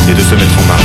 et de se mettre en marche.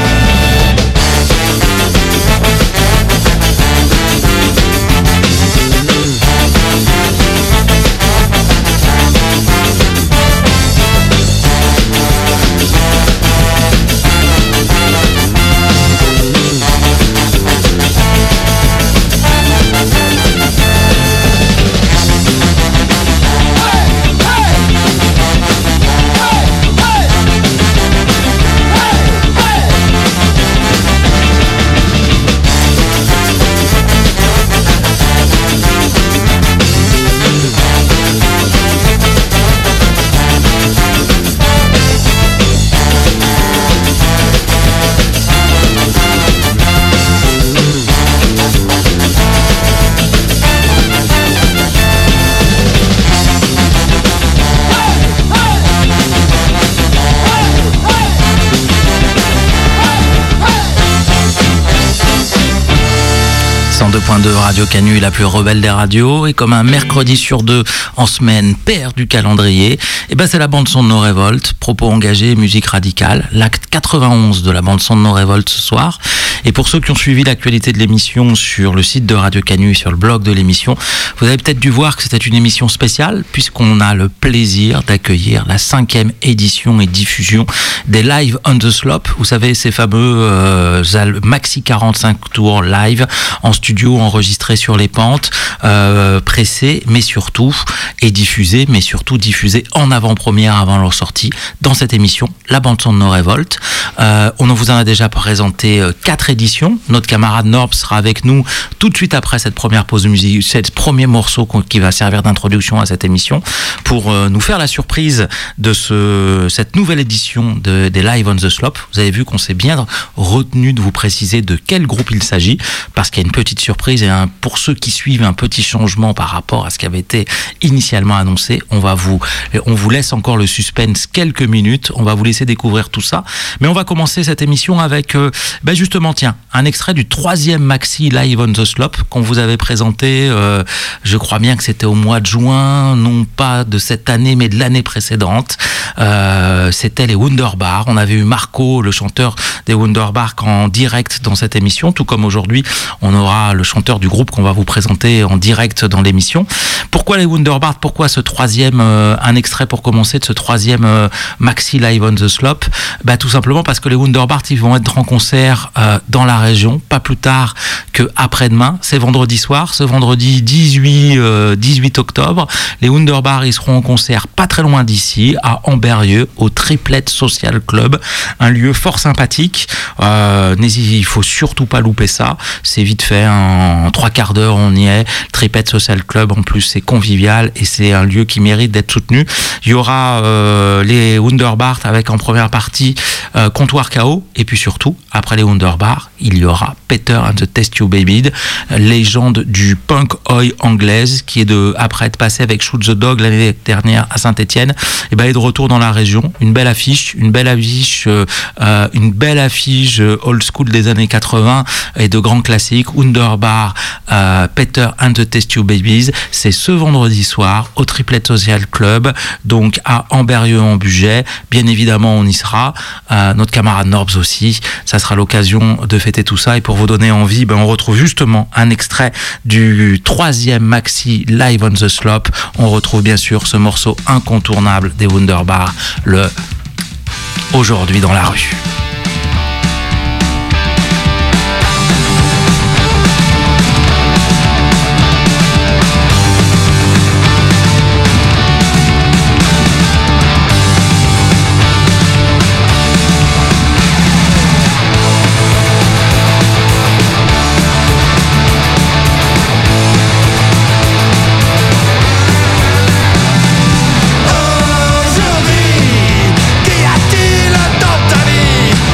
De Radio Canu, la plus rebelle des radios, et comme un mercredi sur deux en semaine, père du calendrier, et ben c'est la bande son de nos révoltes, propos engagés, musique radicale, l'acte 91 de la bande son de nos révoltes ce soir. Et pour ceux qui ont suivi l'actualité de l'émission sur le site de Radio Canu et sur le blog de l'émission, vous avez peut-être dû voir que c'était une émission spéciale puisqu'on a le plaisir d'accueillir la 5e édition et diffusion des Live on the Slope. Vous savez, ces fameux maxi 45 tours live en studio, enregistrés sur les pentes, pressés, mais surtout, et diffusés, mais surtout diffusés en avant-première avant leur sortie dans cette émission, la bande son de nos révoltes. On vous en a déjà présenté 4 éditions. Notre camarade Norb sera avec nous tout de suite après cette première pause de musique, ce premier morceau qui va servir d'introduction à cette émission pour nous faire la surprise de cette nouvelle édition des Live on the Slope. Vous avez vu qu'on s'est bien retenu de vous préciser de quel groupe il s'agit parce qu'il y a une petite surprise et pour ceux qui suivent un petit changement par rapport à ce qui avait été initialement annoncé. On vous laisse encore le suspense quelques minutes. On va vous laisser découvrir tout ça. Mais on va commencer cette émission avec justement un extrait du 3e maxi Live on the Slope qu'on vous avait présenté, je crois bien que c'était au mois de juin, non pas de cette année mais de l'année précédente. C'était les Wunderbar. On avait eu Marco, le chanteur des Wunderbar, en direct dans cette émission, tout comme aujourd'hui on aura le chanteur du groupe qu'on va vous présenter en direct dans l'émission. Pourquoi les Wunderbar? Pourquoi ce 3e, un extrait pour commencer de ce 3e maxi Live on the Slope? Tout simplement parce que les Wunderbar, ils vont être en concert dans la région, pas plus tard que après-demain. C'est vendredi soir, ce vendredi 18 octobre. Les Wunderbar, ils seront en concert pas très loin d'ici, à Amberieu, au Triplet Social Club, un lieu fort sympathique. Il faut surtout pas louper ça. C'est vite fait, en 3 quarts d'heure on y est. Triplet Social Club, en plus c'est convivial et c'est un lieu qui mérite d'être soutenu. Il y aura les Wunderbar avec en première partie Comptoir KO, et puis surtout après les Wunderbar il y aura Peter and the Test Tube Baby, légende du punk oi anglaise qui est après être passé avec Shoot the Dog l'année dernière à Saint-Étienne, et est de retour dans la région. Une belle affiche old school des années 80 et de grands classiques. Wunderbar, Peter and the Test Tube Babies, c'est ce vendredi soir au Triplet Social Club, donc à Amberieu-en-Bugey. Bien évidemment on y sera, notre camarade Norbs aussi. Ça sera l'occasion de fêter tout ça, et pour vous donner envie, on retrouve justement un extrait du 3e maxi Live on the Slope. On retrouve bien sûr ce morceau incontournable des Wunderbar, le Aujourd'hui dans la rue. Aujourd'hui, qu'y a-t-il dans ta vie?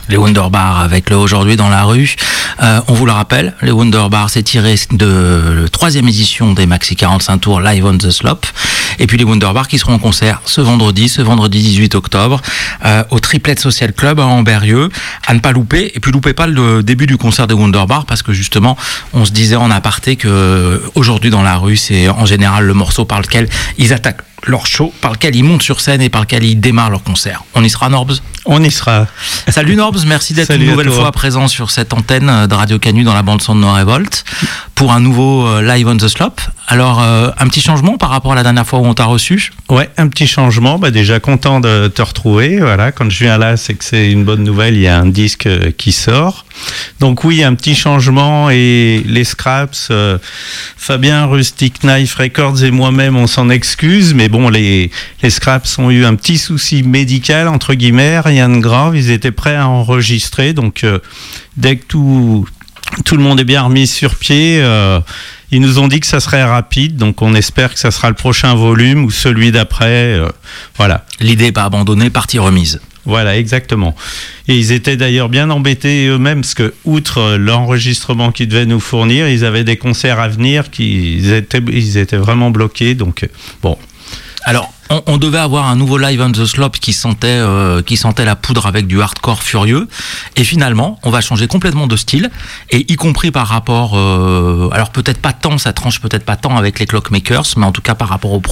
Les Wunderbar avec le Aujourd'hui dans la rue. On vous le rappelle, les Wunderbar, c'est tiré de la 3e édition des Maxi 45 tours Live on the Slope. Et puis les Wunderbar qui seront en concert ce vendredi 18 octobre, au Triplet Social Club à Amberieu, à ne pas louper. Et puis loupez pas le début du concert des Wunderbar, parce que justement, on se disait en aparté que Aujourd'hui dans la rue, c'est en général le morceau par lequel ils attaquent leur show, par lequel ils montent sur scène et par lequel ils démarrent leur concert. On y sera, Norbs ? On y sera. Salut Norbs, merci d'être une nouvelle fois présent sur cette antenne de Radio Canu dans la bande-son de No Revolt pour un nouveau Live on the Slope. Alors, un petit changement par rapport à la dernière fois où on t'a reçu ? Ouais, un petit changement. Déjà content de te retrouver. Voilà, quand je viens là, c'est que c'est une bonne nouvelle. Il y a un disque qui sort. Donc oui, un petit changement et les Scraps, Fabien, Rustic Knife Records et moi-même, on s'en excuse. Mais bon, les Scraps ont eu un petit souci médical, entre guillemets, rien de grave. Ils étaient prêts à enregistrer. Donc dès que tout le monde est bien remis sur pied, ils nous ont dit que ça serait rapide, donc on espère que ça sera le prochain volume ou celui d'après. Voilà. L'idée n'est pas abandonnée, partie remise. Voilà, exactement. Et ils étaient d'ailleurs bien embêtés eux-mêmes, parce que, outre l'enregistrement qu'ils devaient nous fournir, ils avaient des concerts à venir, ils étaient vraiment bloqués, donc bon. Alors, on devait avoir un nouveau Live on the Slope qui sentait la poudre avec du hardcore furieux. Et finalement, on va changer complètement de style. Et y compris par rapport... alors peut-être pas tant, ça tranche peut-être pas tant avec les Clockmakers, mais en tout cas par rapport aux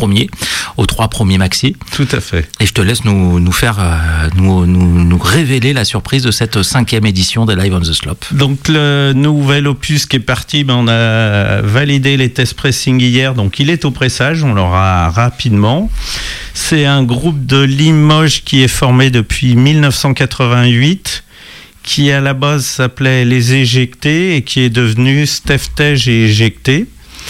3 premiers maxi. Tout à fait. Et je te laisse nous faire... nous révéler la surprise de cette 5e édition des Live on the Slope. Donc le nouvel opus qui est parti, on a validé les tests pressing hier. Donc il est au pressage, on l'aura rapidement. C'est un groupe de Limoges qui est formé depuis 1988, qui à la base s'appelait Les Éjectés et qui est devenu Steph Tej et Éjecté,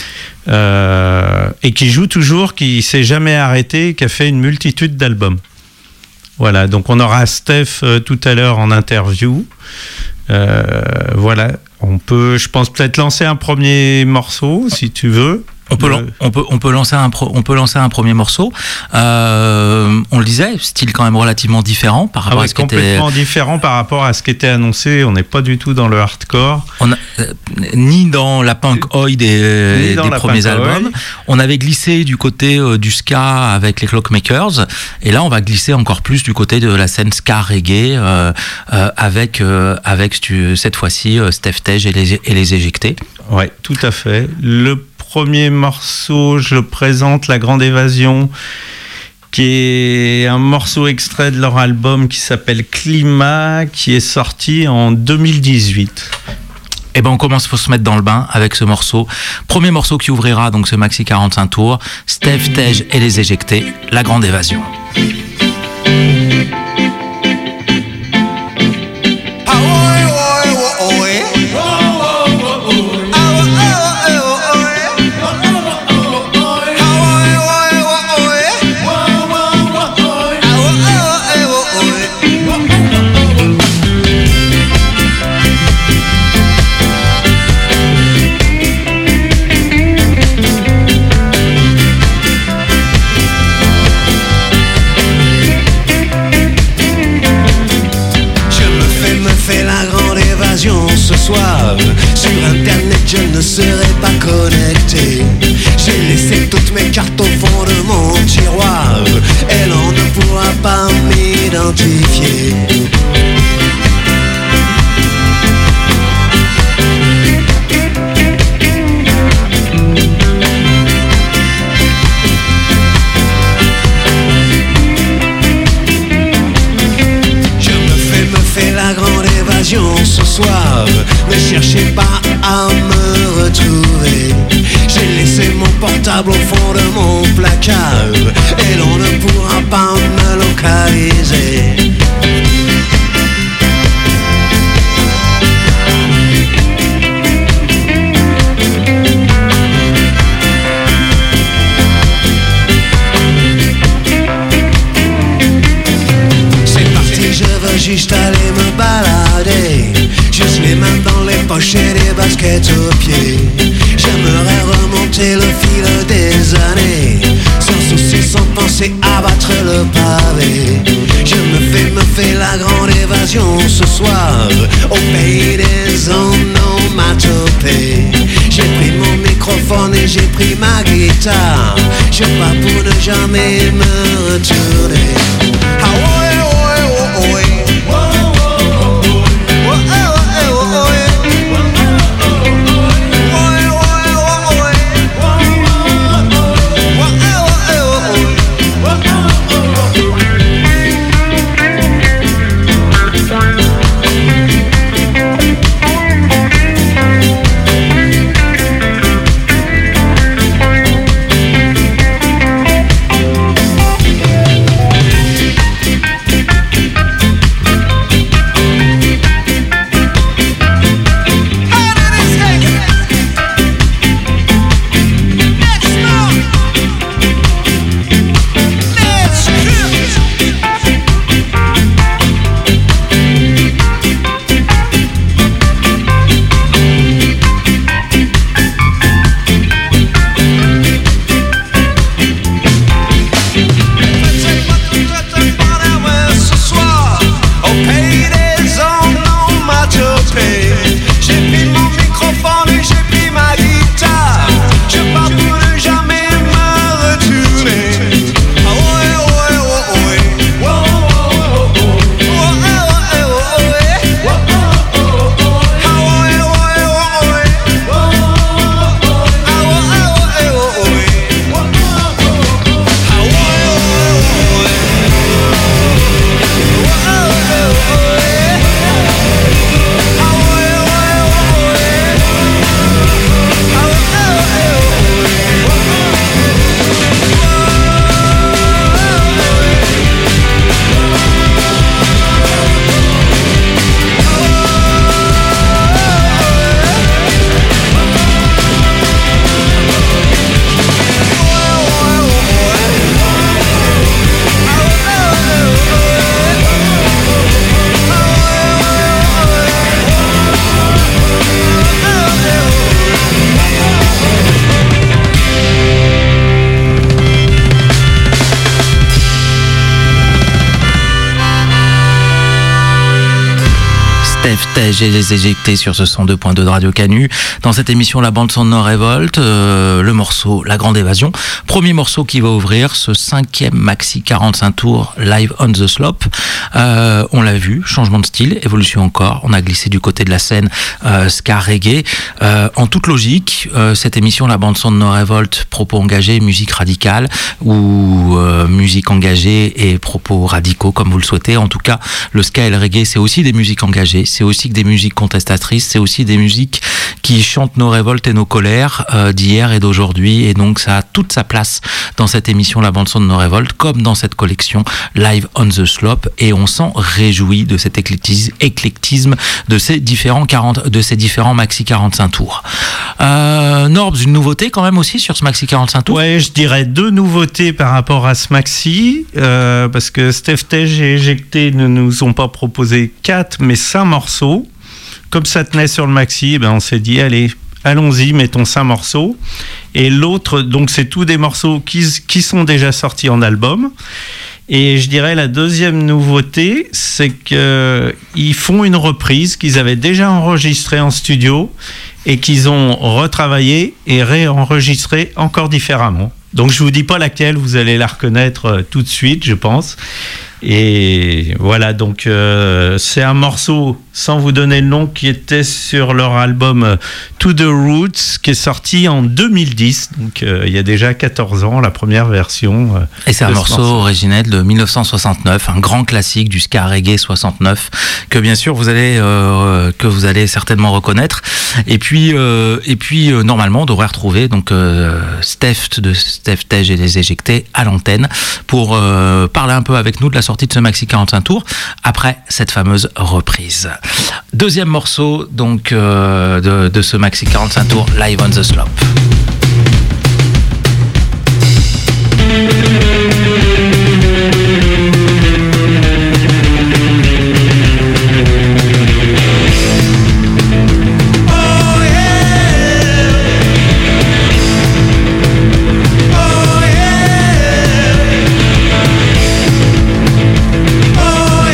et qui joue toujours, qui s'est jamais arrêté, qui a fait une multitude d'albums. Voilà, donc on aura Steph tout à l'heure en interview. Voilà, on peut, je pense, peut-être lancer un premier morceau si tu veux. On peut lancer un premier morceau. On le disait, style quand même relativement différent par rapport à ce qui était... complètement différent par rapport à ce qui était annoncé. On n'est pas du tout dans le hardcore. Ni dans la punk oi des premiers albums. On avait glissé du côté du ska avec les Clockmakers. Et là, on va glisser encore plus du côté de la scène ska reggae avec cette fois-ci Steph Tej et les Éjectés. Ouais, tout à fait. Le premier morceau, je présente La Grande Évasion, qui est un morceau extrait de leur album qui s'appelle Climat, qui est sorti en 2018. Eh ben on commence, faut se mettre dans le bain avec ce morceau. Premier morceau qui ouvrira donc ce maxi 45 tours, Steph Tej et les Éjectés, La Grande Évasion. Ce soir, sur internet je ne serai pas connecté. J'ai laissé toutes mes cartes au fond de mon tiroir et l'on ne pourra pas m'identifier. Ce soir, ne cherchez pas à me retrouver. J'ai laissé mon portable au fond de mon placard et l'on ne pourra pas me localiser. C'est parti, je veux juste aller me balader. Juste les mains dans les poches et les baskets aux pieds. J'aimerais remonter le fil des années, sans souci, sans penser à battre le pavé. Je me me fait la grande évasion ce soir au pays des onomatopées. J'ai pris mon microphone et j'ai pris ma guitare. Je pars pour ne jamais me retourner. Ah ouais, ouais, ouais, ouais. J'ai les éjectés sur ce 102.2 de Radio Canu. Dans cette émission, la bande son de Révolte, le morceau La Grande Évasion. Premier morceau qui va ouvrir ce 5e maxi 45 tours live on the slope. On l'a vu, changement de style, évolution encore. On a glissé du côté de la scène ska reggae. En toute logique, cette émission, la bande son de Révolte, propos engagés, musique radicale ou musique engagée et propos radicaux comme vous le souhaitez. En tout cas, le ska et le reggae, c'est aussi des musiques engagées, c'est aussi des musiques contestatrices, c'est aussi des musiques qui chantent nos révoltes et nos colères d'hier et d'aujourd'hui, et donc ça a toute sa place dans cette émission La Bande Son de nos révoltes, comme dans cette collection Live on the Slope, et on s'en réjouit de cet éclectisme de ces différents maxi 45 tours. Norbs, une nouveauté quand même aussi sur ce maxi 45 tours? Ouais, je dirais 2 nouveautés par rapport à ce maxi, parce que Steph Tej et Éjecté ne nous ont pas proposé 4 mais 5 morceaux. Comme ça tenait sur le maxi, on s'est dit allez, allons-y, mettons 5 morceaux. Et l'autre, donc c'est tous des morceaux qui sont déjà sortis en album. Et je dirais la deuxième nouveauté, c'est qu'ils font une reprise qu'ils avaient déjà enregistrée en studio et qu'ils ont retravaillé et réenregistré encore différemment. Donc je vous dis pas laquelle, vous allez la reconnaître tout de suite, je pense. Et voilà, donc c'est un morceau, sans vous donner le nom, qui était sur leur album To The Roots, qui est sorti en 2010, donc il y a déjà 14 ans, la première version. Et c'est un morceau originel de 1969, un grand classique du ska reggae 69, que bien sûr vous allez certainement reconnaître. Et puis normalement on devrait retrouver donc Steph Tej et les Éjectés à l'antenne pour parler un peu avec nous de la sortie de ce maxi 45 tours après cette fameuse reprise. Deuxième morceau donc de ce maxi 45 tours Live on the Slope. Oh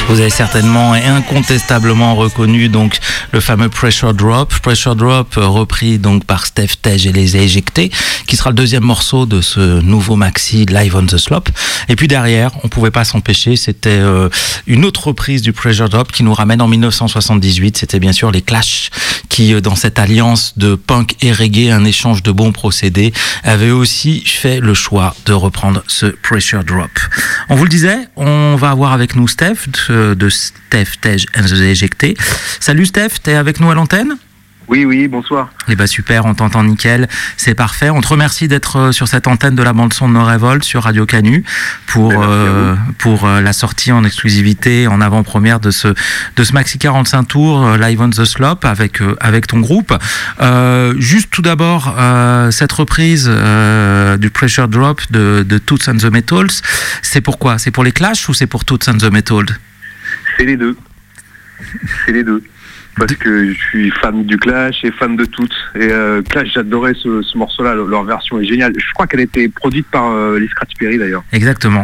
Vous avez certainement et incontestablement reconnu donc le fameux Pressure Drop, repris donc par Steph Tej et les Éjectés, qui sera le deuxième morceau de ce nouveau maxi Live on the Slope. Et puis derrière, on pouvait pas s'empêcher, c'était une autre reprise du Pressure Drop qui nous ramène en 1978. C'était bien sûr les Clash qui, dans cette alliance de punk et reggae, un échange de bons procédés, avaient aussi fait le choix de reprendre ce Pressure Drop. On vous le disait, on va avoir avec nous Steph de Steph Tej and the Éjectés. Salut Steph, t'es avec nous à l'antenne ? Oui, bonsoir. Eh ben super, on t'entend nickel, c'est parfait. On te remercie d'être sur cette antenne de la bande-son de No Revolt sur Radio Canu pour la sortie en exclusivité, en avant-première de ce maxi 45 tours Live on the Slope avec ton groupe. Juste tout d'abord, cette reprise du Pressure Drop de Toots and the Metals, c'est pourquoi ? C'est pour les Clash ou c'est pour Toots and the Metals ? C'est les deux. Parce que je suis fan du Clash et fan de Toots. Et Clash, j'adorais ce morceau-là, leur version est géniale. Je crois qu'elle a été produite par les Scratch Perry d'ailleurs. Exactement.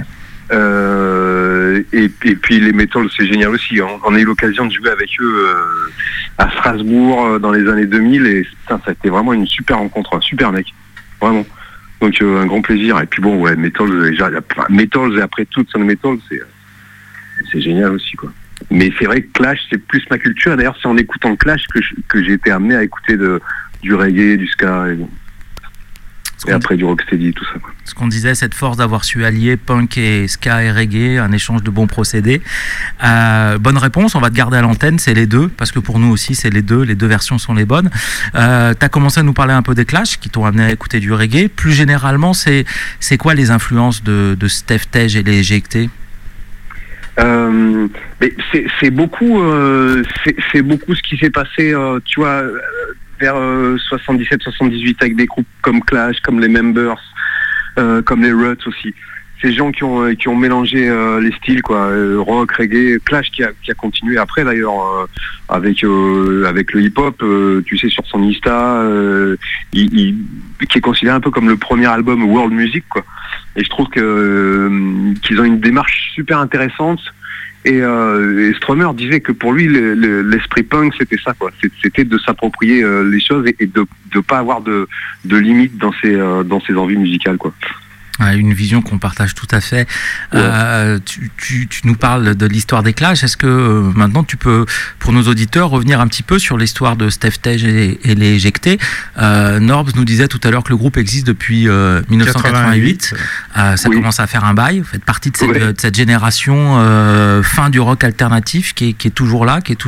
Et puis les Metals, c'est génial aussi. On a eu l'occasion de jouer avec eux à Strasbourg dans les années 2000 et ça a été vraiment une super rencontre, un super mec, vraiment. Donc un grand plaisir. Et puis bon, ouais, Metals, déjà, Metals et après Toots and Metals, c'est génial aussi, quoi. Mais c'est vrai que Clash, c'est plus ma culture. D'ailleurs, c'est en écoutant Clash que j'ai été amené à écouter du reggae, du ska et après du rocksteady, tout ça, quoi. Ce qu'on disait, cette force d'avoir su allier punk et ska et reggae, un échange de bons procédés. Bonne réponse, on va te garder à l'antenne, c'est les deux, parce que pour nous aussi, c'est les deux versions sont les bonnes. T'as commencé à nous parler un peu des Clash, qui t'ont amené à écouter du reggae. Plus généralement, c'est quoi les influences de Steph Tej et les Éjectés ? Mais c'est beaucoup ce qui s'est passé, tu vois, vers 77-78 avec des groupes comme Clash, comme les Members, comme les Ruts aussi. Ces gens qui ont mélangé les styles, quoi, rock, reggae, Clash qui a continué après d'ailleurs avec le hip-hop, tu sais, sur son Insta, qui est considéré un peu comme le premier album world music, quoi. Et je trouve qu'ils ont une démarche super intéressante. Et Stromer disait que pour lui, l'esprit punk, c'était ça, quoi. C'était de s'approprier les choses et de pas avoir de limites dans ses envies musicales, quoi. Une vision qu'on partage tout à fait. Ouais. Tu nous parles de l'histoire des Clash. Est-ce que maintenant tu peux, pour nos auditeurs, revenir un petit peu sur l'histoire de Steph Tej et les Éjectés ? Norbs nous disait tout à l'heure que le groupe existe depuis 1988. Ça commence à faire un bail. Vous faites partie de cette génération fin du rock alternatif qui est toujours là, qui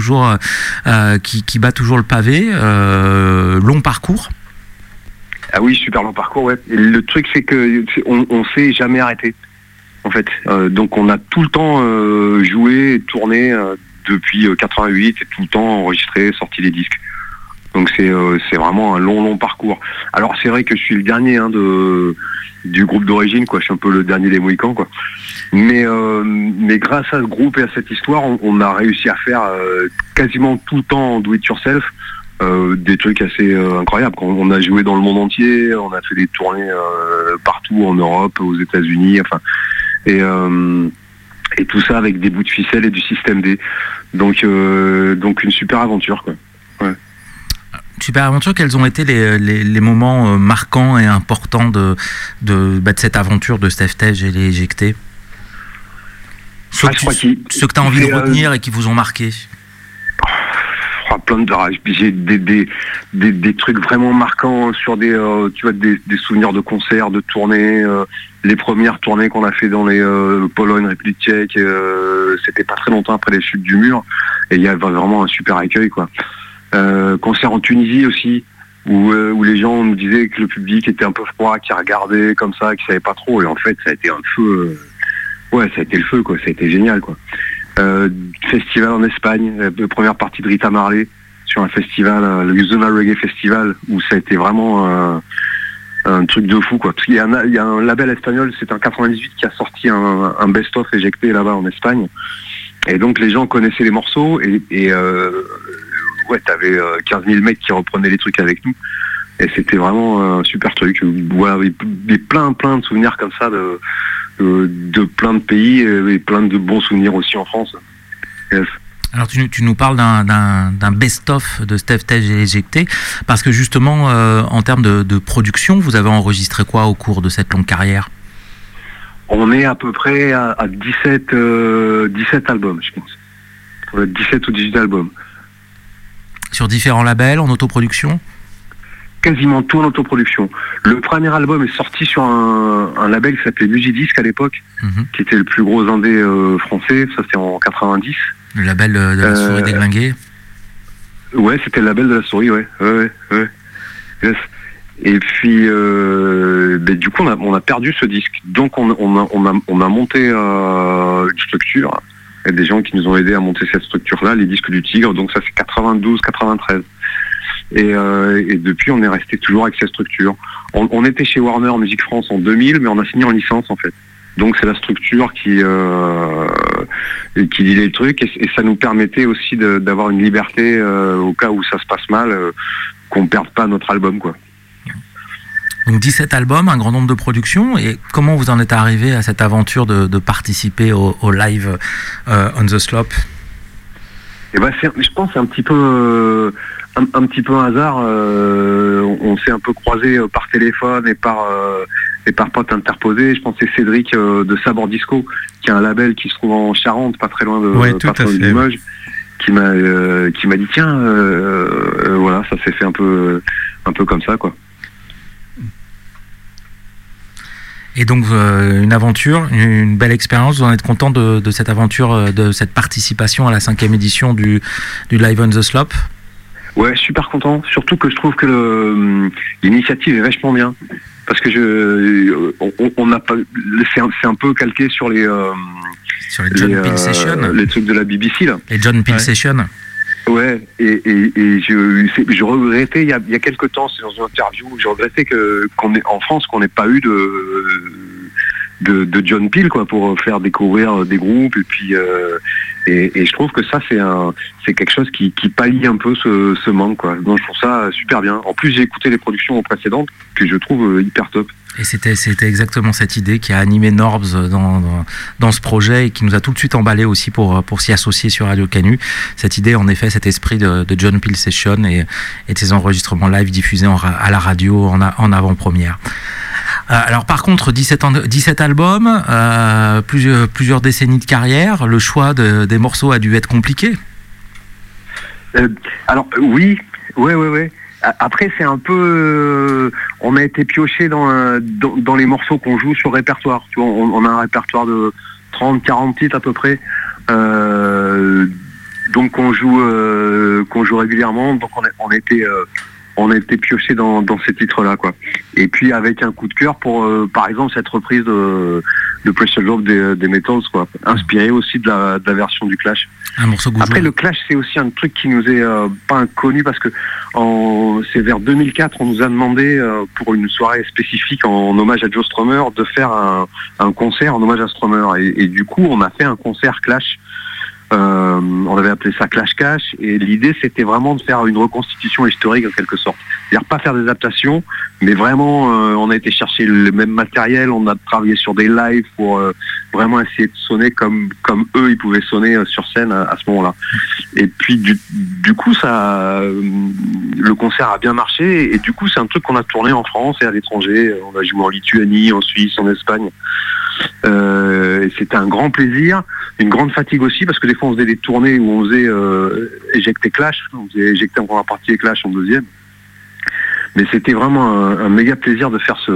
bat toujours le pavé. Long parcours. Ah oui, super long parcours, ouais. Et le truc, c'est que on s'est jamais arrêté, en fait. Donc on a tout le temps joué et tourné depuis 88 et tout le temps enregistré, sorti des disques. Donc c'est vraiment un long parcours. Alors c'est vrai que je suis le dernier du groupe d'origine, quoi. Je suis un peu le dernier des Mohicans, quoi. Mais grâce à ce groupe et à cette histoire, on a réussi à faire quasiment tout le temps en do it yourself. Des trucs assez incroyables. On a joué dans le monde entier, on a fait des tournées partout en Europe, aux États-Unis, enfin, et tout ça avec des bouts de ficelle et du système D. Donc une super aventure, quoi. Ouais. Super aventure. Quels ont été les moments marquants et importants de cette aventure de Steph Tej et les Éjectés ? Ceux que tu as envie de retenir et qui vous ont marqué. Plein de j'ai des trucs vraiment marquants sur des souvenirs de concerts, de tournées, les premières tournées qu'on a fait dans les Pologne, République tchèque, c'était pas très longtemps après les chutes du mur et il y avait vraiment un super accueil, quoi. Concert en Tunisie aussi où les gens nous disaient que le public était un peu froid, qui regardait comme ça, qui savait pas trop, et en fait ça a été un feu, ça a été le feu, quoi. Ça a été génial, quoi. Festival en Espagne, la première partie de Rita Marley sur un festival, le Zona Reggae Festival, où ça a été vraiment un truc de fou, quoi. Parce qu'il y a un label espagnol, c'est un 98 qui a sorti un best-of éjecté là-bas en Espagne, et donc les gens connaissaient les morceaux et t'avais 15 000 mecs qui reprenaient les trucs avec nous, et c'était vraiment un super truc. Voilà, plein de souvenirs comme ça de plein de pays et plein de bons souvenirs aussi en France. Yes. Alors tu nous parles d'un best-of de Steve Tej et Éjecté, parce que justement, en termes de production, vous avez enregistré quoi au cours de cette longue carrière ? On est à peu près à 17 albums, je pense. On a 17 ou 18 albums. Sur différents labels, en autoproduction ? Quasiment tout en autoproduction. Le premier album est sorti sur un label qui s'appelait Musicdisc à l'époque, qui était le plus gros indé français, ça c'était en 90. Le label de la souris déglinguée ? Ouais, c'était le label de la souris, ouais. Yes. Et puis, du coup, on a perdu ce disque. Donc, on a monté une structure. Il y a des gens qui nous ont aidés à monter cette structure-là, les Disques du Tigre. Donc, ça c'est 92-93. Et depuis, on est resté toujours avec cette structure. On était chez Warner Music France en 2000, mais on a signé en licence, en fait. Donc c'est la structure qui dit les trucs et ça nous permettait aussi d'avoir une liberté au cas où ça se passe mal, qu'on perde pas notre album, quoi. Donc 17 albums, un grand nombre de productions, et comment vous en êtes arrivé à cette aventure de participer au live On The Slope ? Et je pense que c'est un petit peu un hasard. On s'est un peu croisés par téléphone et par potes interposés. Je pense que c'est Cédric de Sabor Disco, qui a un label qui se trouve en Charente, pas très loin de Limoges, qui m'a dit tiens, voilà, ça s'est fait un peu comme ça, quoi. Et donc une aventure, une belle expérience. Vous en êtes content de cette aventure, de cette participation à la 5e édition du Live on the Slope ? Ouais, super content. Surtout que je trouve que l'initiative est vachement bien. Parce que on n'a pas, c'est un peu calqué sur les John Peel Sessions, les trucs de la BBC là. Les John Peel Sessions. Ouais, et je regrettais il y a quelques temps, c'est dans une interview, je regrettais qu'on ait en France qu'on n'ait pas eu de John Peel, quoi, pour faire découvrir des groupes, et puis et je trouve que ça c'est quelque chose qui pallie un peu ce manque, quoi. Donc je trouve ça super bien. En plus j'ai écouté les productions précédentes que je trouve hyper top. Et c'était exactement cette idée qui a animé Norbs dans ce projet et qui nous a tout de suite emballé aussi pour s'y associer sur Radio Canu. Cette idée, en effet, cet esprit de John Peel Session et de ces enregistrements live diffusés à la radio en avant-première. Alors par contre, 17 albums, plusieurs décennies de carrière, le choix des morceaux a dû être compliqué. Alors oui, ouais. Après, c'est un peu... on a été pioché dans les morceaux qu'on joue sur répertoire. Tu vois, on a un répertoire de 30-40 titres à peu près. Donc qu'on joue régulièrement. Donc on a été pioché dans ces titres-là, quoi. Et puis avec un coup de cœur pour, par exemple, cette reprise de Pressure Drop des Metals, quoi. Inspiré aussi de la version du Clash. Un morceau que Après, le Clash, c'est aussi un truc qui nous est pas inconnu, parce que c'est vers 2004, on nous a demandé, pour une soirée spécifique en hommage à Joe Strummer, de faire un concert en hommage à Strummer. Et du coup, on a fait un concert Clash. On avait appelé ça Clash Cash, et l'idée c'était vraiment de faire une reconstitution historique en quelque sorte. C'est-à-dire pas faire des adaptations, mais vraiment on a été chercher le même matériel, on a travaillé sur des lives pour vraiment essayer de sonner comme eux ils pouvaient sonner sur scène à ce moment-là. Et puis du coup le concert a bien marché, et du coup c'est un truc qu'on a tourné en France et à l'étranger. On a joué en Lituanie, en Suisse, en Espagne. Et c'était un grand plaisir, une grande fatigue aussi, parce que des fois on faisait des tournées où on faisait éjecter Clash, on faisait éjecter en première partie et Clash en deuxième. Mais c'était vraiment un méga plaisir de faire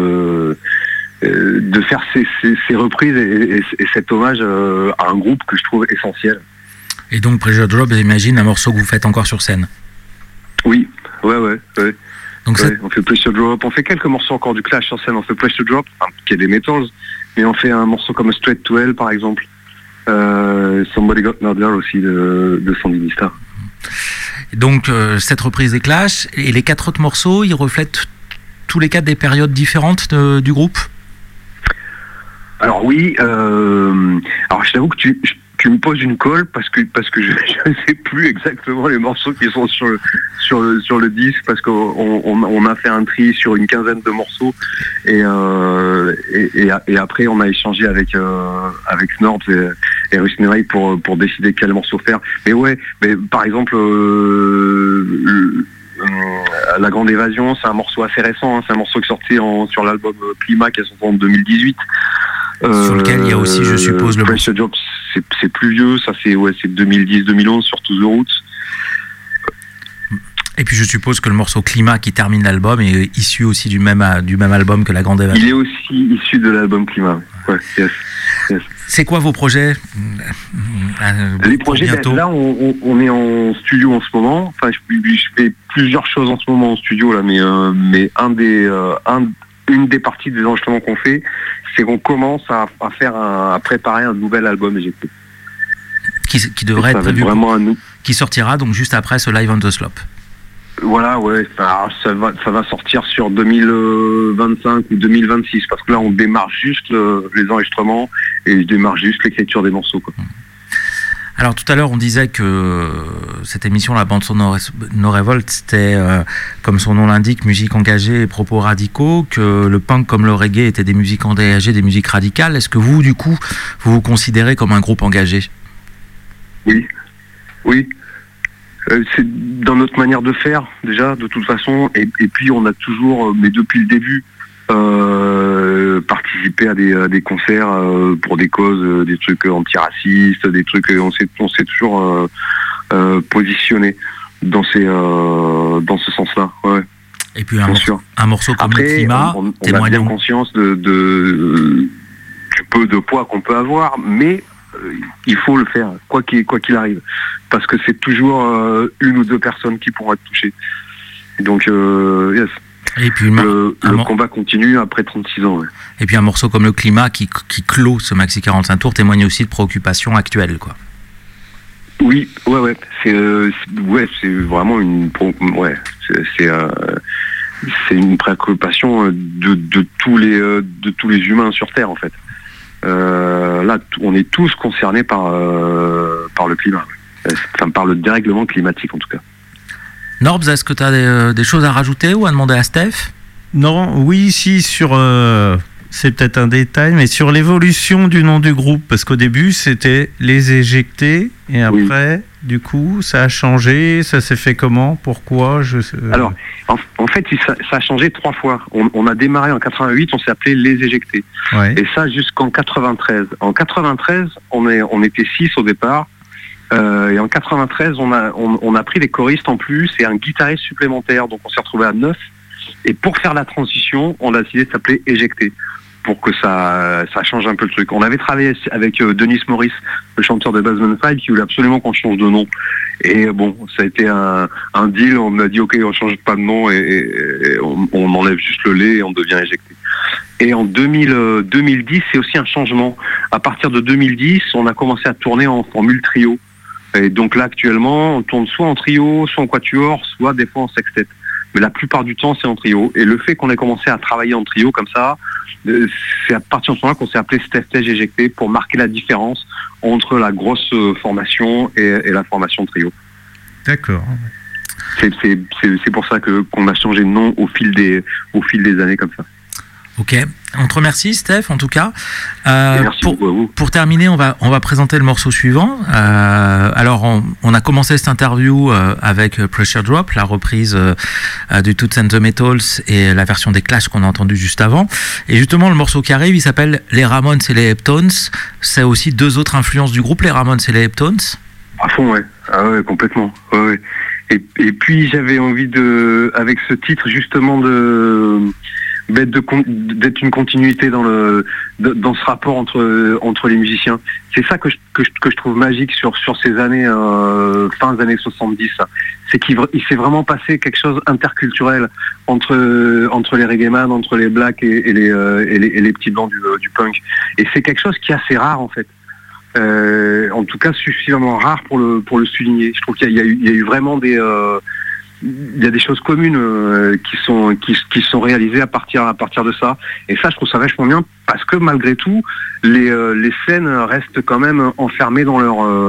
ces reprises et cet hommage à un groupe que je trouve essentiel. Et donc Pressure Drop, j'imagine, un morceau que vous faites encore sur scène. Oui, ouais. Donc on fait Pressure Drop, on fait quelques morceaux encore du Clash sur scène, on fait Pressure Drop, qui est des Metals, mais on fait un morceau comme Straight to Hell par exemple, Somebody Got Murder aussi de Sandy Mista. Donc cette reprise des Clash et les 4 autres morceaux, ils reflètent tous les 4 des périodes différentes du groupe. Alors oui, alors je t'avoue que tu me poses une colle parce que je ne sais plus exactement les morceaux qui sont sur le disque, parce qu'on a fait un tri sur une quinzaine de morceaux et après on a échangé avec Norbs et Rusnevay pour décider quel morceau faire. Mais par exemple La Grande Évasion, c'est un morceau assez récent, hein, c'est un morceau qui est sorti sur l'album Climat qui est sorti en 2018. Sur lequel il y a aussi, je suppose, le Pressure Job, c'est plus vieux, ça c'est 2010-2011 sur To The Roots. Et puis je suppose que le morceau Climat qui termine l'album est issu aussi du même album que La Grande Évasion. Il est aussi issu de l'album Climat. Ouais, yes. C'est quoi vos projets? Les projets, là on est en studio en ce moment. Enfin, je fais plusieurs choses en ce moment en studio là, mais une des parties des enregistrements qu'on fait, c'est qu'on commence à préparer un nouvel album EGT. Qui devrait être prévu, qui sortira donc juste après ce Live on the Slope. Voilà, ouais, ça va sortir sur 2025 ou 2026, parce que là on démarre juste les enregistrements et je démarre juste l'écriture des morceaux, quoi. Alors tout à l'heure on disait que cette émission, la bande sonore No Revolt, c'était comme son nom l'indique, musique engagée et propos radicaux, que le punk comme le reggae étaient des musiques engagées, des musiques radicales. Est-ce que vous, du coup, vous vous considérez comme un groupe engagé? Oui. C'est dans notre manière de faire, déjà, de toute façon, et puis on a toujours, mais depuis le début, participé à des concerts pour des causes, des trucs antiracistes, des trucs, on s'est toujours positionné dans ce sens-là. Ouais. Et puis un morceau comme Le Climat, on a bien conscience du peu de poids qu'on peut avoir, mais il faut le faire, quoi qu'il arrive, parce que c'est toujours une ou deux personnes qui pourront être touchées. Et donc, yes. Et puis le combat continue après 36 ans. Ouais. Et puis un morceau comme Le Climat qui clôt ce maxi 45 tours témoigne aussi de préoccupations actuelles, quoi. Oui, ouais. C'est vraiment c'est une préoccupation de tous les humains sur Terre, en fait. Là, on est tous concernés par le climat. Enfin, par le dérèglement climatique, en tout cas. Norbs, est-ce que tu as des choses à rajouter ou à demander à Steph? Non, oui, si, c'est peut-être un détail, mais sur l'évolution du nom du groupe, parce qu'au début, c'était Les Éjectés, et après, du coup, ça a changé, ça s'est fait comment? Pourquoi? Alors, en fait, ça a changé 3 fois. On a démarré en 88, on s'est appelé Les Éjectés. Ouais. Et ça jusqu'en 93. En 93, on était 6 au départ. Et en 93, on a pris des choristes en plus et un guitariste supplémentaire, donc on s'est retrouvé à 9. Et pour faire la transition, on a décidé de s'appeler Éjecté, pour que ça change un peu le truc. On avait travaillé avec Denis Morris, le chanteur de Basement 5, qui voulait absolument qu'on change de nom. Et bon, ça a été un deal, on a dit ok, on change pas de nom et on enlève juste le lait et on devient Éjecté. Et en 2010, c'est aussi un changement. À partir de 2010, on a commencé à tourner en formule trio. Et donc là, actuellement, on tourne soit en trio, soit en quatuor, soit des fois en sextet. Mais la plupart du temps, c'est en trio. Et le fait qu'on ait commencé à travailler en trio comme ça, c'est à partir de ce moment-là qu'on s'est appelé Steph Éjecté pour marquer la différence entre la grosse formation et la formation trio. D'accord. C'est pour ça qu'on a changé de nom au fil des années comme ça. Ok, on te remercie Steph en tout cas. Merci beaucoup à vous. Pour terminer, on va présenter le morceau suivant. Alors on a commencé cette interview avec Pressure Drop, la reprise du Toots and the Metals et la version des Clash qu'on a entendue juste avant. Et justement le morceau qui arrive, il s'appelle Les Ramones et les Heptones. C'est aussi 2 autres influences du groupe, les Ramones et les Heptones. À fond, ouais. Ah ouais, complètement. Ouais. Et puis j'avais envie avec ce titre justement d'être une continuité dans ce rapport entre les musiciens. C'est ça que je trouve magique sur ces années fin des années 70. C'est qu'il s'est vraiment passé quelque chose interculturel entre les reggaeman, entre les blacks et les petits blancs du punk. Et c'est quelque chose qui est assez rare en fait. En tout cas suffisamment rare pour le souligner. Je trouve qu'il y a eu vraiment il y a des choses communes qui sont réalisées à partir de ça. Et ça, je trouve ça vachement bien parce que malgré tout, les scènes restent quand même enfermées dans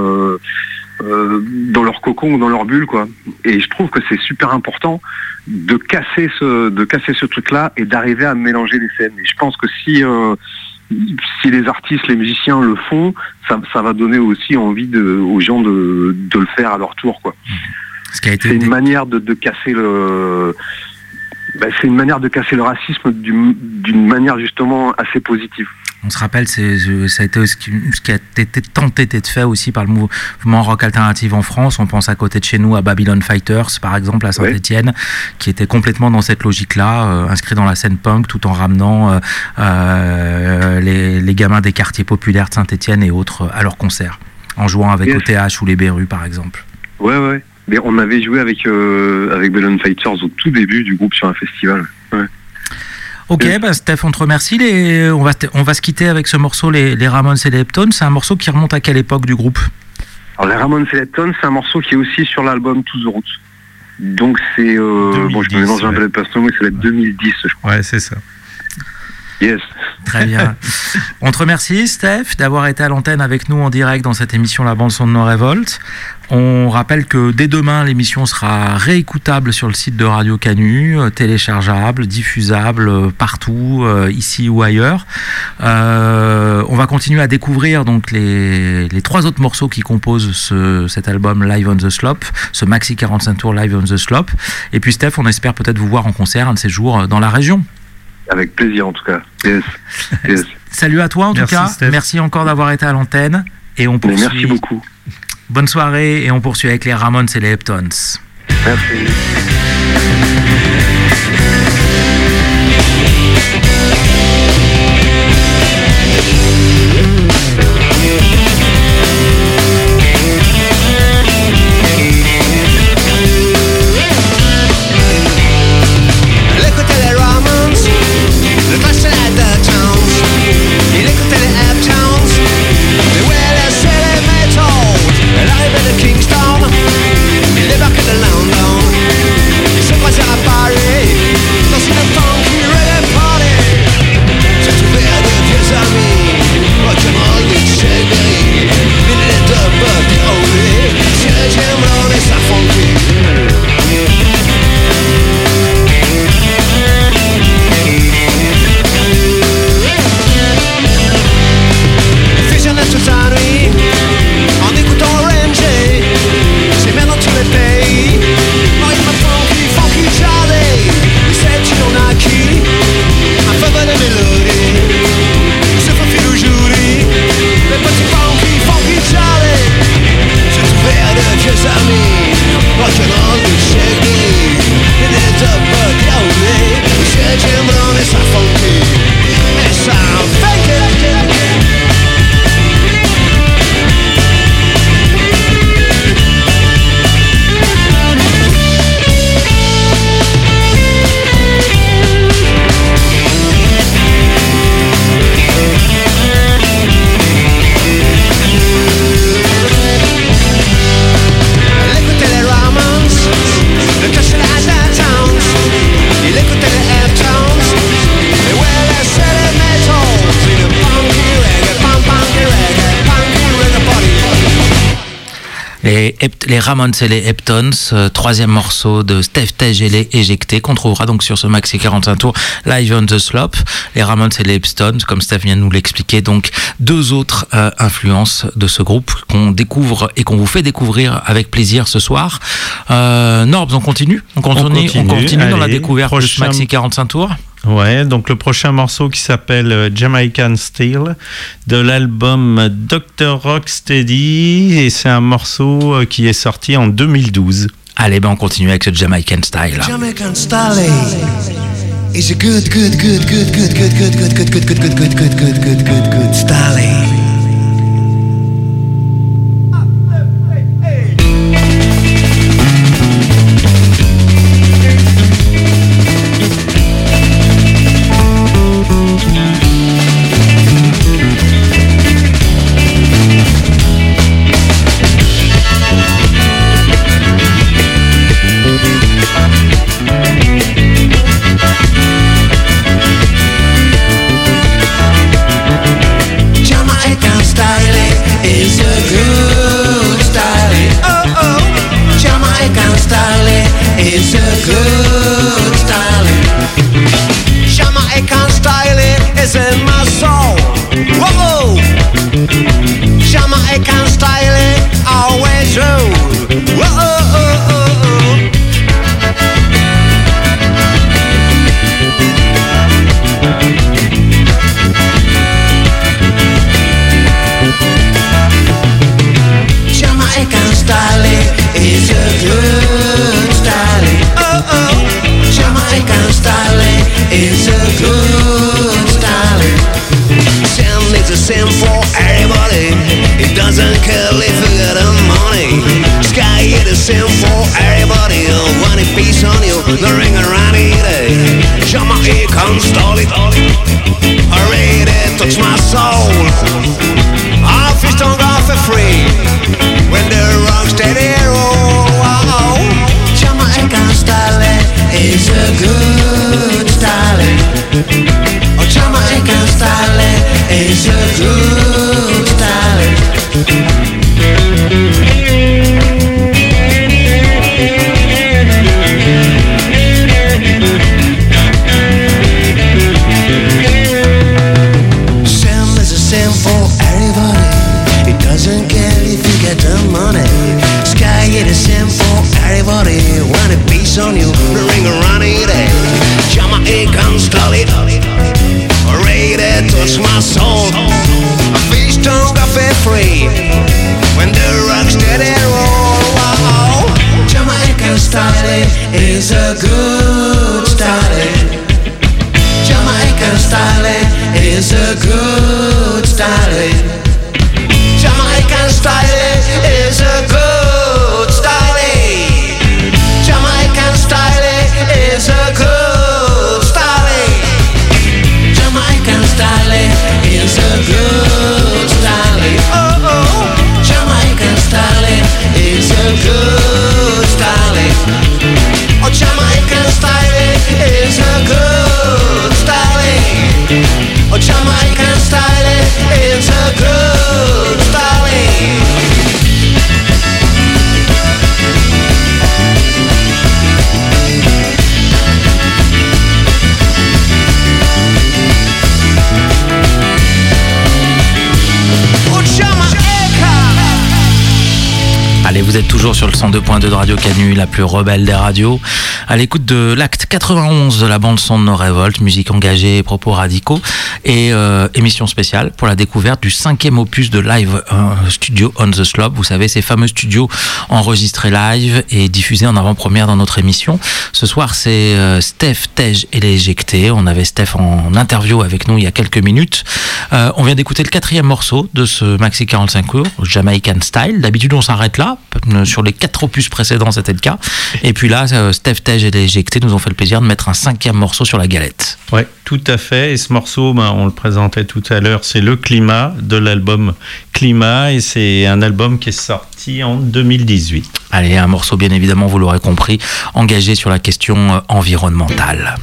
leur cocon ou dans leur bulle, quoi. Et je trouve que c'est super important de casser ce truc-là et d'arriver à mélanger les scènes. Et je pense que si les artistes, les musiciens le font, ça va donner aussi envie aux gens de le faire à leur tour, quoi. C'est une manière de casser c'est une manière de casser le racisme d'une manière justement assez positive. On se rappelle, ça a été ce qui a été tenté d'être fait aussi par le mouvement rock alternatif en France. On pense à côté de chez nous à Babylon Fighters, par exemple, à Saint-Étienne, qui était complètement dans cette logique-là, inscrit dans la scène punk, tout en ramenant les gamins des quartiers populaires de Saint-Étienne et autres à leurs concerts, en jouant avec OTH ou les Berus, par exemple. Ouais. Mais on avait joué avec Babylon Fighters au tout début du groupe sur un festival. Ouais. Ok, Steph, on te remercie. On va se quitter avec ce morceau, les Ramones et les Heptones. C'est un morceau qui remonte à quelle époque du groupe? Alors, les Ramones et les Heptones, c'est un morceau qui est aussi sur l'album To The Roots. Donc c'est... 2010, je me mélange un peu les personnes, mais c'est la 2010, je crois. Ouais, c'est ça. Yes. Très bien. On te remercie, Steph, d'avoir été à l'antenne avec nous en direct dans cette émission La Bande Son de No Révolte. On rappelle que dès demain, l'émission sera réécoutable sur le site de Radio Canu, téléchargeable, diffusable partout, ici ou ailleurs. On va continuer à découvrir donc les 3 autres morceaux qui composent cet album Live on the Slope, ce maxi 45 tours Live on the Slope. Et puis Steph, on espère peut-être vous voir en concert un de ces jours dans la région. Avec plaisir en tout cas. Yes. Salut à toi en tout cas. Steph. Merci encore d'avoir été à l'antenne. Et on poursuit. Merci beaucoup. Bonne soirée et on poursuit avec les Ramones et les Heptones. Merci. Kingston, il débarque de London, il se croisèrent à Paris, dans une funky reggae party. J'ai trouvé à de vieux amis, rock'n'roll de Chuck Berry, une lettre de Buddy Holly, Sierra Jam Brown et sa funky. Fusionnait toute sa nuit, en écoutant Ranger, c'est bien dans tous les pays. Moi il m'a funky Charlie, c'est une acquis, un peu de mélodie, ce profil aujourd'hui, les petits funky Charlie. J'ai trouvé à de vieux amis, rock'n'roll de Shaggy, une lettre de Buddy Holly, c'est Jim Brown et sa funky, et sa funky. Les Ramones et les Heptones, 3e morceau de Steph Tej et les Éjectés, qu'on trouvera donc sur ce maxi 45 tours Live on the Slope. Les Ramones et les Heptones, comme Steph vient de nous l'expliquer, donc 2 autres influences de ce groupe qu'on découvre et qu'on vous fait découvrir avec plaisir ce soir. Norbs, on continue dans la découverte de ce maxi 45 tours. Ouais, donc le prochain morceau qui s'appelle Jamaican Steel de l'album Dr. Rocksteady, et c'est un morceau qui est sorti en 2012. Allez, on continue avec ce Jamaican Style. Jamaican Style is a good style. is a good style. Oh oh, Jamaican style is a good style. Same is the same for everybody. It doesn't care if you got the money. Sky is the same for everybody. One piece on you, the ring around it. Jamaican style. Already touch my soul. Our fish don't go for free when the rock steady roll. Jamaican style is a good style. Oh, Jamaican style is a good style. Same is the same for everybody. It doesn't care if you get the money. Sky is the same for everybody. Want a piece on you, the ring around it. Jamaican style. Ready to touch my soul. A fish don't go for free when the rock's steady roll. Wow. Jamaican style is a good style. Jamaican style is a good style. Jamaican style is a good style. Jamaican style is a good style. Jamaican style is a good style. Oh oh, Jamaican style is a good style. Oh, Jamaican style is a good style. Oh, Jamaican style is a good style. Allez, vous êtes toujours sur le 102.2 de Radio Canu, la plus rebelle des radios, à l'écoute de l'acte 91 de la bande-son de nos révoltes, musique engagée et propos radicaux, et émission spéciale pour la découverte du 5e opus de Live Studio on the Slope. Vous savez, ces fameux studios enregistrés live et diffusés en avant-première dans notre émission. Ce soir, c'est Steph, Tej et les Éjectés. On avait Steph en interview avec nous il y a quelques minutes. On vient d'écouter le 4e morceau de ce maxi 45 tours, Jamaican Style. D'habitude, on s'arrête là. Sur les 4 opus précédents, c'était le cas. Et puis là, Steph, Tej et les Éjectés nous ont fait le plaisir de mettre un 5e morceau sur la galette. Ouais, tout à fait. Et ce morceau, on le présentait tout à l'heure, c'est Le Climat de l'album Climat. Et c'est un album qui est sorti en 2018. Allez, un morceau, bien évidemment, vous l'aurez compris, engagé sur la question environnementale.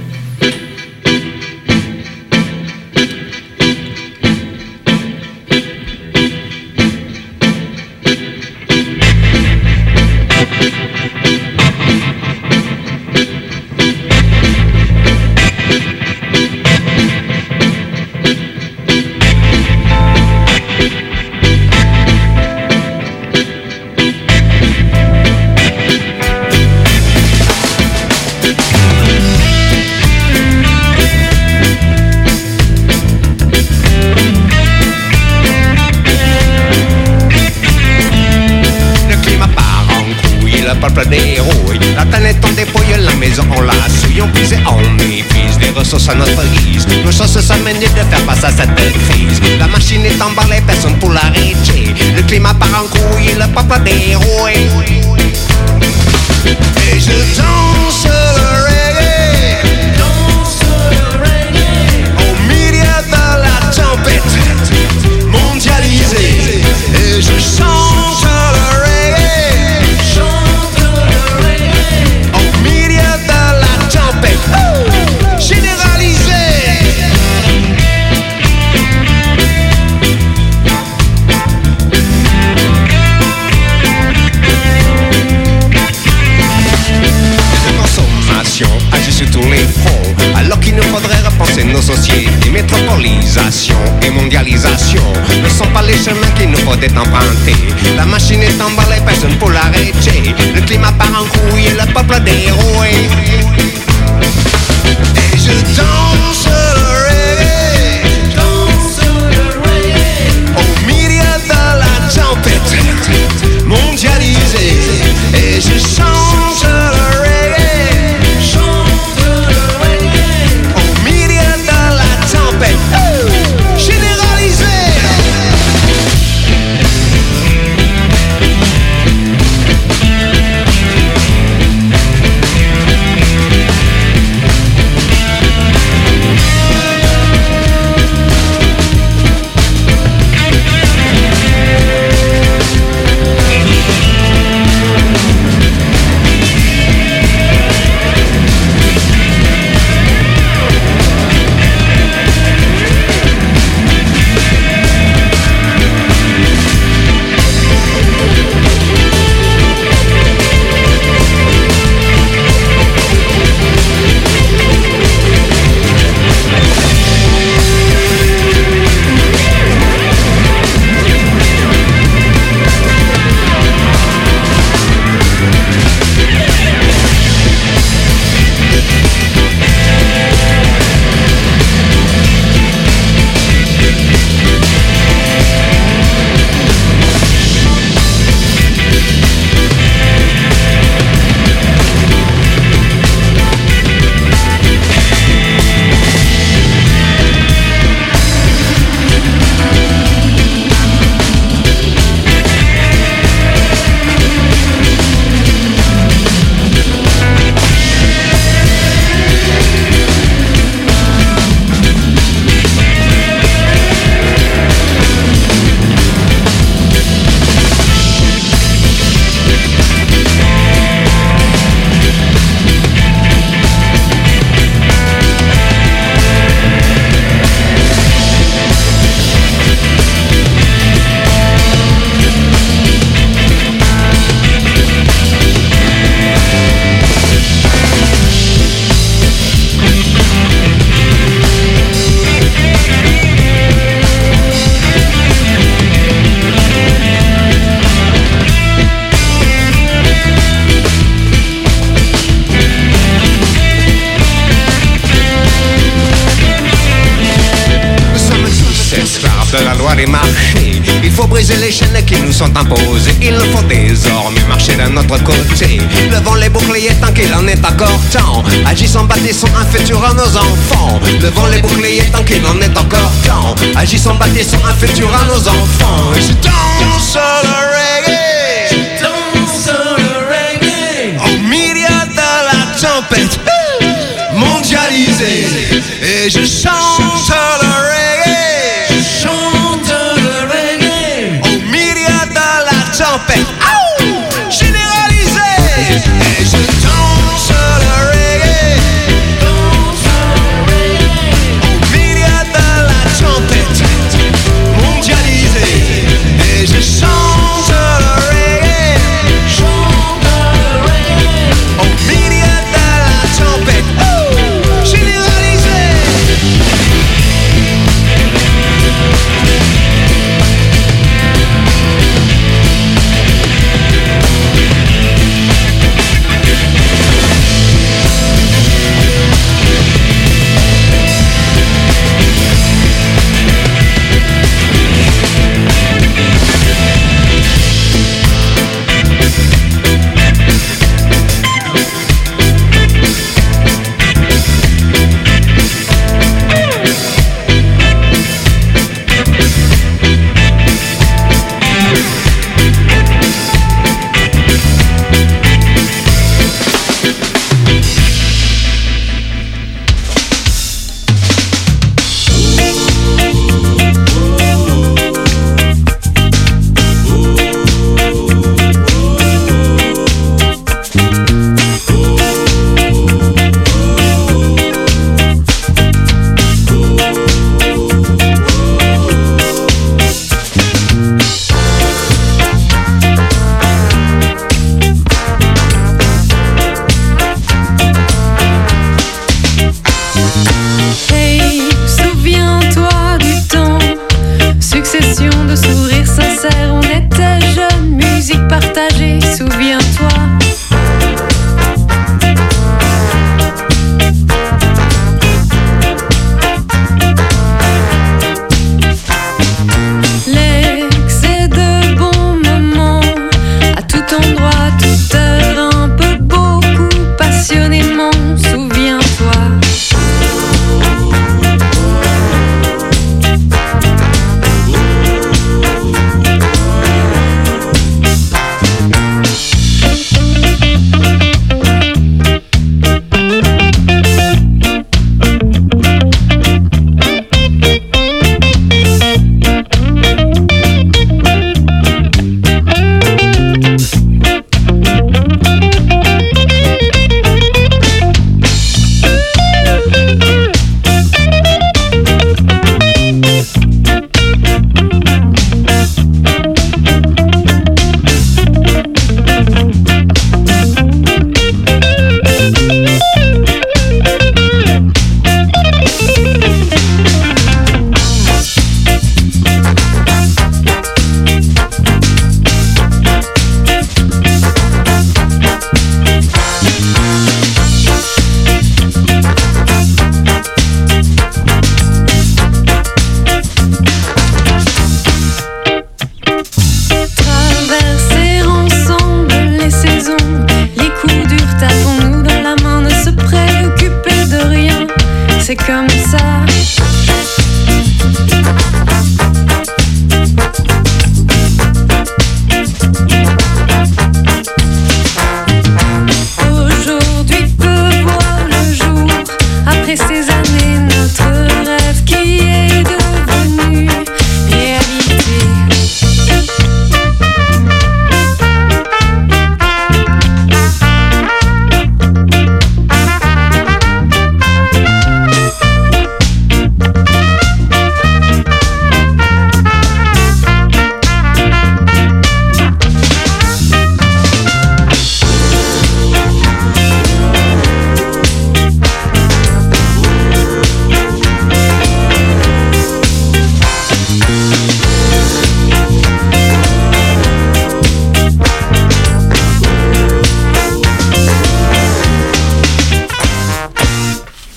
Des rouilles. La planète on dépouille, la maison on la souille, on pise et on épuise des ressources à notre guise. Nos chances s'amènent de faire face à cette crise. La machine est emballée, personne pour l'arrêter. Le climat part en couille, le peuple a déroué. Et je danse le reggae, au milieu de la tempête mondialisée. Et je chante le reggae. Généralisé. La consommation agit sur tous les fronts, alors qu'il nous faudrait repenser nos sociétés. Métropolisation et mondialisation ne sont pas les chemins qu'il nous faudrait emprunter. La machine est emballée, personne pour l'arrêter. Le climat part en couille et le peuple déroué. Et je danse le reggae, au milieu de la tempête mondialisée. briser les chaînes qui nous sont imposées. Il nous faut désormais marcher d'un autre côté. Levons les boucliers tant qu'il en est encore temps. Agissons, bâtissons un futur à nos enfants. Levons les boucliers tant qu'il en est encore temps. Agissons, bâtissons un futur à nos enfants. Et je danse le reggae, je danse le reggae au milieu de la tempête mondialisée. Et je chante le reggae, je chante le reggae au milieu de la tempête généralisée. Et je danse le reggae, danse le reggae au milieu de la tempête mondialisée. Et je chante le reggae, chante le reggae au milieu de la tempête généralisée.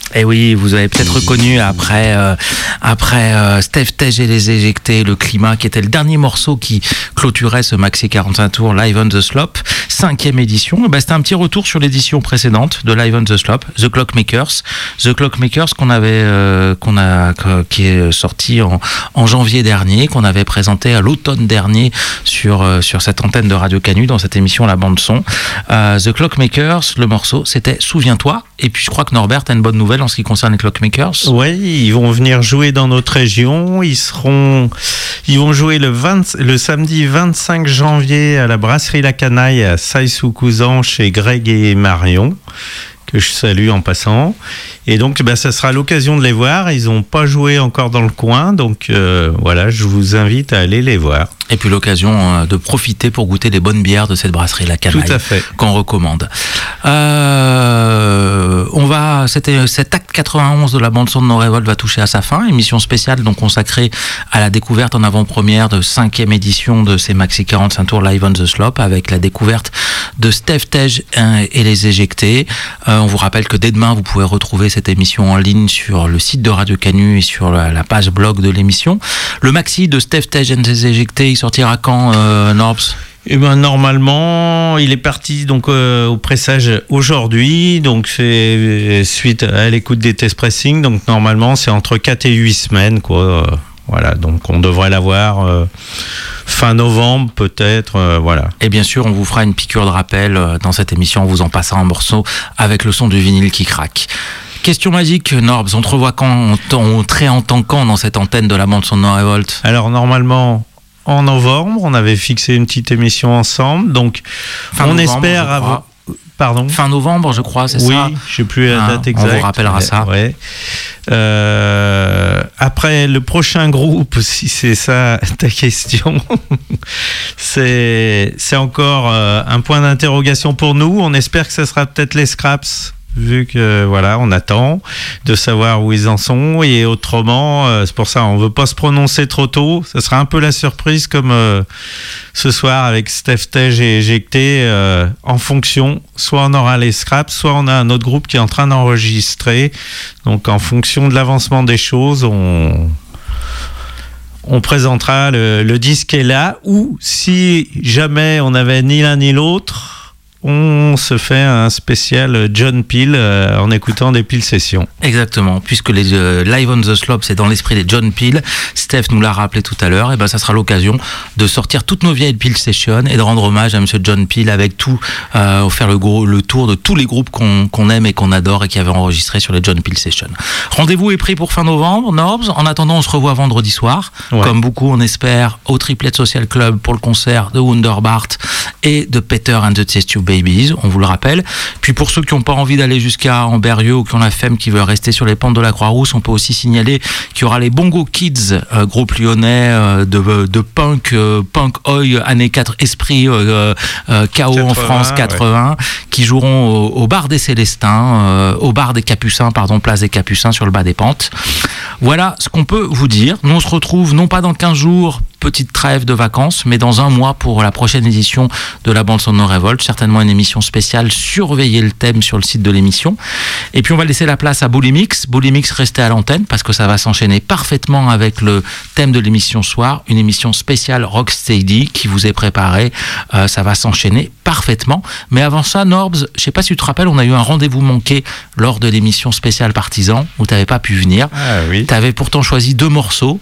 Et oui, vous avez peut-être reconnu après Steve Tej et les Éjectés, le climat, qui était le dernier morceau qui clôturait ce maxi 45 tours Live on the Slope, 5e édition. Et c'était un petit retour sur l'édition précédente de Live on the Slope, The Clockmakers. The Clockmakers qui est sorti en janvier dernier, qu'on avait présenté à l'automne dernier sur cette antenne de Radio Canu dans cette émission La Bande Son. The Clockmakers, le morceau, c'était Souviens-toi. Et puis je crois que Norbert a une bonne nouvelle en ce qui concerne les Clockmakers. Oui, ils vont venir jouer dans notre région. Ils vont jouer le samedi 25 janvier à la brasserie La Canaille à Saï-sous-Couzan chez Greg et Marion, que je salue en passant. Et donc, ça sera l'occasion de les voir. Ils n'ont pas joué encore dans le coin, donc voilà, je vous invite à aller les voir. Et puis l'occasion de profiter pour goûter les bonnes bières de cette brasserie La Canaille. Tout à fait. Qu'on recommande. Cet acte 91 de la bande-son de No Revolt va toucher à sa fin. Émission spéciale donc consacrée à la découverte en avant-première de 5e édition de ces Maxi 45 tours Live on the Slope, avec la découverte de Steve Tej et les Éjectés. On vous rappelle que dès demain, vous pouvez retrouver cette émission en ligne sur le site de Radio Canu et sur la page blog de l'émission. Le maxi de Steve Tej et les Éjectés, il sortira quand, Norbs ? Normalement, il est parti donc au pressage aujourd'hui, donc c'est suite à l'écoute des test pressing, donc normalement c'est entre 4 et 8 semaines, quoi. Voilà, donc on devrait l'avoir fin novembre peut-être, voilà. Et bien sûr, on vous fera une piqûre de rappel dans cette émission, on vous en passera un morceau avec le son du vinyle qui craque. Question magique, Norbs, on te revoit quand, on te réentend quand dans cette antenne de la bande son de No Revolt ? Alors normalement, en novembre, on avait fixé une petite émission ensemble, donc on espère avoir... Pardon ? Fin novembre, je crois, c'est ça ? Oui, je ne sais plus la date exacte. On vous rappellera ça. Ouais. Après, le prochain groupe, si c'est ça ta question, c'est encore un point d'interrogation pour nous. On espère que ça sera peut-être les Scraps, vu que voilà, on attend de savoir où ils en sont, et autrement, c'est pour ça on veut pas se prononcer trop tôt. Ça sera un peu la surprise, comme ce soir avec Steve Tej et Éjecté, en fonction, soit on aura les Scraps, soit on a un autre groupe qui est en train d'enregistrer. Donc en fonction de l'avancement des choses, on présentera le disque est là, ou si jamais on n'avait ni l'un ni l'autre, on se fait un spécial John Peel en écoutant des Peel Sessions. Exactement, puisque les Live on the Slope, c'est dans l'esprit des John Peel. Steph nous l'a rappelé tout à l'heure, et ça sera l'occasion de sortir toutes nos vieilles Peel Sessions et de rendre hommage à monsieur John Peel avec tout, faire le tour de tous les groupes qu'on aime et qu'on adore et qui avaient enregistré sur les John Peel Sessions. Rendez-vous est pris pour fin novembre, Norbs. En attendant, on se revoit vendredi soir, comme beaucoup on espère, au Triplet Social Club pour le concert de Wunderbart et de Peter and the Test Tube Babies, on vous le rappelle. Puis pour ceux qui n'ont pas envie d'aller jusqu'à Amberieu ou qui ont la flemme, qui veulent rester sur les pentes de la Croix-Rousse, on peut aussi signaler qu'il y aura les Bongo Kids, groupe lyonnais de punk oi années 4, esprit chaos en France 80, qui joueront au bar des Célestins, au bar des Capucins, place des Capucins sur le bas des pentes. Voilà ce qu'on peut vous dire. Nous on se retrouve non pas dans 15 jours, petite trêve de vacances, mais dans un mois pour la prochaine édition de la bande son de No Revolt, certainement une émission spéciale. Surveillez le thème sur le site de l'émission. Et puis on va laisser la place à Boulimix. Boulimix, restez à l'antenne parce que ça va s'enchaîner parfaitement avec le thème de l'émission soir, une émission spéciale Rocksteady qui vous est préparée. Ça va s'enchaîner parfaitement. Mais avant ça, Norbs, je sais pas si tu te rappelles, on a eu un rendez-vous manqué lors de l'émission spéciale Partisan où tu n'avais pas pu venir. Ah oui. Tu avais pourtant choisi 2 morceaux.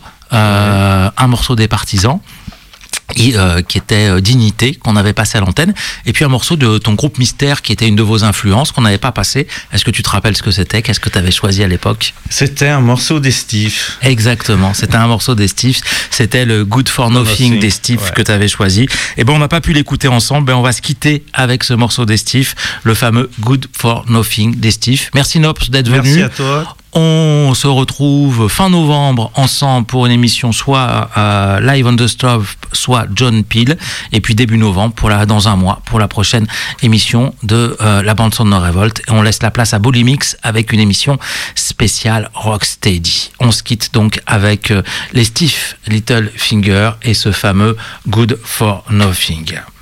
Un morceau des Partisans qui était Dignité, qu'on avait passé à l'antenne, et puis un morceau de ton groupe Mystère qui était une de vos influences qu'on n'avait pas passé. Est-ce que tu te rappelles ce que c'était ? Qu'est-ce que tu avais choisi à l'époque ? C'était un morceau des Stiffs. Exactement, c'était un morceau des Stiffs, c'était le Good for Nothing des Stiffs que tu avais choisi. Et on n'a pas pu l'écouter ensemble, on va se quitter avec ce morceau des Stiffs, le fameux Good for Nothing des Stiffs. Merci Nops d'être venu. Merci à toi. On se retrouve fin novembre ensemble pour une émission soit Live on the Stove, soit John Peel. Et puis début novembre, dans un mois, pour la prochaine émission de la bande son de No Revolt. Et on laisse la place à Boulimix avec une émission spéciale Rocksteady. On se quitte donc avec les Stiff Little Finger et ce fameux Good for Nothing.